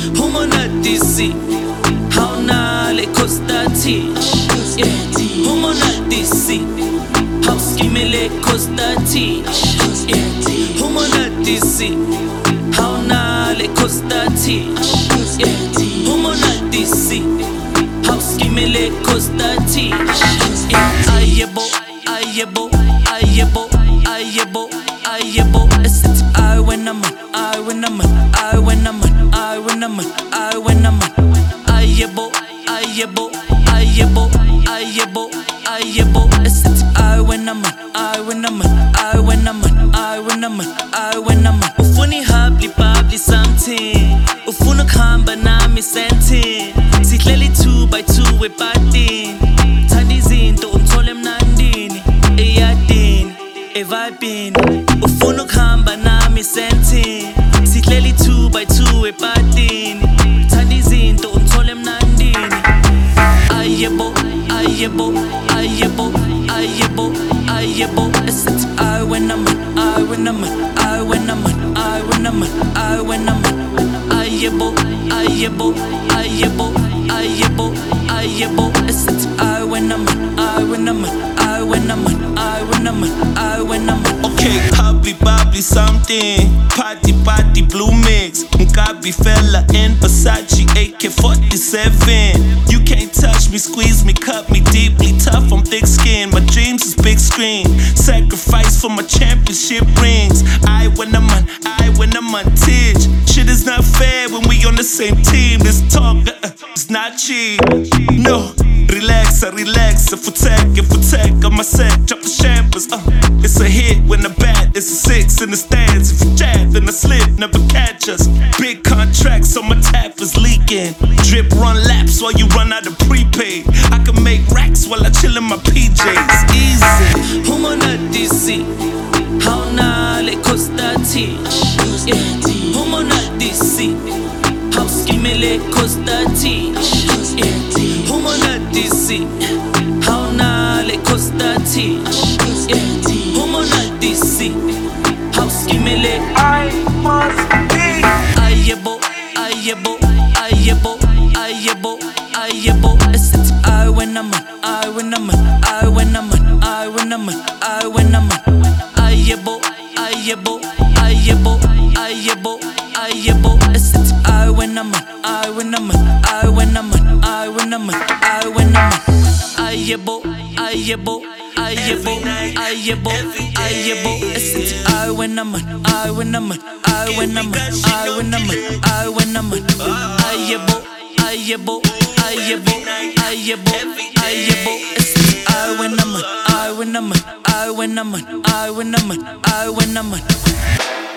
Humona DC, how na le costa teach. Humona DC, how skimme le costa teach. Humona DC, how na le costa teach. Humona DC, how skimme le costa teach. Ayebo, ayebo, ayebo, ayebo, ayebo. It's I when I'm I when I'm I when I'm I when I'm I when I'm ayebo, ayebo, ayebo, ayebo, ayebo. It's I when I'm I when I'm I when I'm I when I'm I when I'm. Ufuni habli babli something. Ufuna khamba nami senti. Sihleli 2 by 2 epatini. Thanda izinto umthole mnandini. Eyadini, evibini. Ufuna khamba nami senti. Sihleli 2 by 2 epatini. Thanda izinto umthole mnandini. Ayebo, ayebo, ayebo, ayebo, ayebo. It's I when I'm I when I'm I when I'm I when I'm I when I'm ayebo, ayebo, ayebo, ayebo, ayebo. It's I when I'm I when I'm I when I'm I when I'm I when I'm. Okay, hubbly bubbly something. Party party blue mix. Mkabi fella in Versace AK-47. You can't touch me, squeeze me, cut me deeply tough. I'm thick skin. My dreams is big screen. Sacrifice for my championship rings. I when I'm on Tidge. Shit is not fair when we on the same team. This talk it's not cheap. No, relax, Futech, on my set, drop the shambles. It's a hit when the bat, it's a 6 in the stands. If you jab, then I slip, never catch us. Big contracts on my tap is leaking. Drip run laps while you run out of prepaid. I can make racks while I chill in my PJs. Easy. Humona DC, how na le costa teach. Humona DC, how skimme le costa teach. Humona DC, how na le costa teach. Humona DC, how skimme le. I must be. Ayebo, ayebo, ayebo, ayebo, ayebo. It's I when I'm I when I'm I when I'm I when I'm I when I'm ayebo, ayebo, ayebo, ayebo, ayebo. It's I when I'm I when I'm I when I'm I when I'm I when I'm ayebo, ayebo, ayebo, ayebo, ayebo. It's I when I'm I when I'm I when I'm I when I'm I when I'm ayebo, ayebo, ayebo, ayebo, ayebo. It's I when I'm I when I'm I when I'm I when I'm I when I'm